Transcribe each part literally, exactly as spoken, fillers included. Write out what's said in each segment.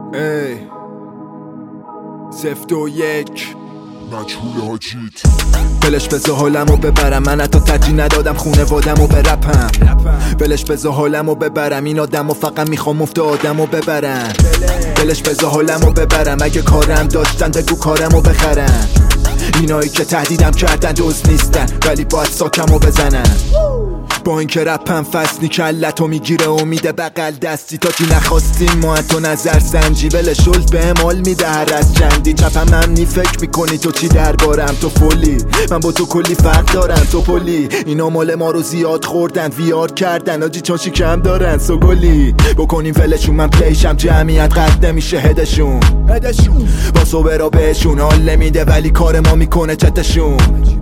ای سفت و یک مجهول حاجیت بلش بذار حالمو ببرم، من حتی ترجیح ندادم خونه وادمو برپم. بلش بذار حالمو ببرم، این آدمو فقط میخوام مفت آدمو ببرم. بلش بذار حالمو ببرم، اگه کارم داشتن بگو کارمو بخرم. اینایی که تهدیدم کردن دوست نیستن ولی باید ساکمو بزنن. با اینکه رپم فصلی کلتو میگیره و میده بغل دستی، تا چی نخواستیم ما تو نظر سنجی. ولش شلت به مال میده هر از چندی. چپم امنی فکر میکنی تو چی دربارم، تو فولی من با تو کلی فرق دارم. تو پلی اینا مال ما رو زیاد خوردن ویار کردن آجی چاشی کم دارن. سوگلی بکنیم ولشون، من پلیشم جمعیت قد نمیشه هدشون. با صبر بهشون حال نمیده ولی کار ما میکنه چتشون.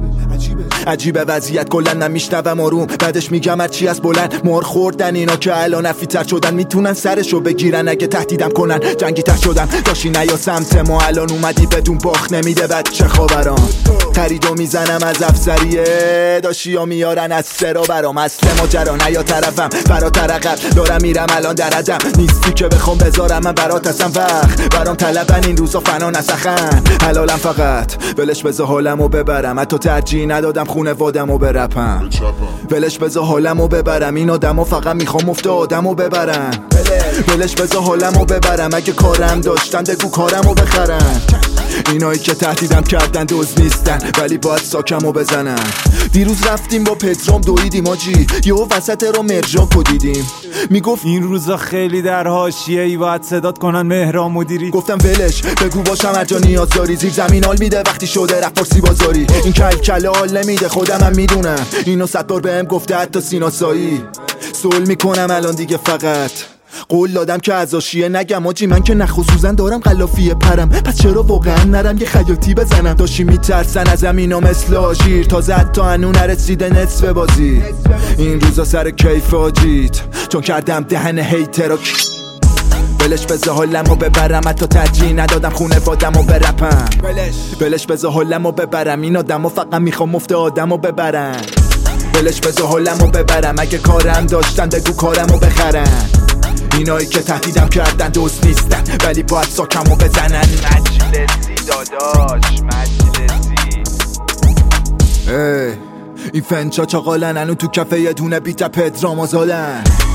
عجیبه وضعیت کلا نمیشنوم آروم، بعدش میگم هرچی از بلند مار خوردن. اینا که الان افیتر شدن میتونن سرشو بگیرن اگه تهدیدم کنن. جنگی تر شدم داشتی نیا سمت ما، الان اومدی بدون باخت نمیده بچه خوابران. خریدو میزنم از افسریه، داشتی ها میارن از سرا برام. اصل ماجرا نیا طرفم فراتر عقب دارم میرم الان در عدم. نیستی که بخوام بذارم من برات هستم وقت برام طلبن این روزا فنا نسخن. حلالم فقط ولش بذار حالمو ببرم، حتی ترجیح ندادم خونه وادمو برپم. ولش بذار حالمو ببرم، این آدمو فقط میخوام مفت آدمو ببرم. ولش بذار حالمو ببرم، اگه کارم داشتن بگو کارمو بخرم. اینایی که تهدیدم کردن دوست نیستن ولی باید ساکمو بزنن. دیروز رفتیم با پدرام دویدیم آجی، یهو وسط رو مرجاکو دیدیم. میگفت این روزا خیلی در حاشیه ای، باید صدات کنن مهران مدیری. گفتم ولش بگو باشم هر جا نیاز داری. زیر زمین حال میده وقتی شده رفت فارسی بازاری. این کل کله حال نمیده خودم هم میدونم، اینو صد بار بهم گفته حتی سیناسایی. سول میکنم الان دیگه فقط قول دادم که از آشیه نگم آجی. من که نخصوصا دارم قلافیه پرم، پس چرا واقعا نرم یه خیاطی بزنم. داشتی میترسن از اینا مثل آژیر، تازه حتی هنو نرسیده نصف بازی. این روزا سر کیف آجیت چون کردم دهن هیترا. بلش بذار حالمو ببرم، حتی ترجیح ندادم خونه وادمو برپم. بلش بذار حالمو ببرم، این آدمو فقط میخوام مفت آدمو ببرم. بلش بذار حالمو ببرم، اگه کارم داشتن بگو کارمو بخرم. اینایی که تهدیدم کردن دوست نیستن ولی باید ساکمو بزنن. مجلسی داداش مجلسی. ای این فنچا چاقالن هنو تو کفه یه دونه بیت پدرام آزادن.